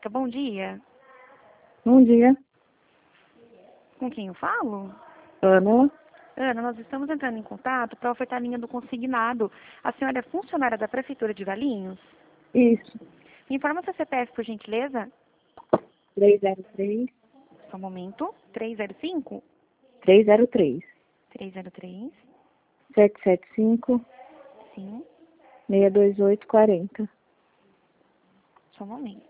bom dia. Bom dia, Com quem eu falo? Ana. Ana, nós estamos entrando em contato para ofertar a linha do consignado. A senhora é funcionária da Prefeitura de Valinhos? Isso, Me informa seu CPF, por gentileza. 303, Só um momento. 305? 303, 303. 775, Sim. 62840. Só um momento.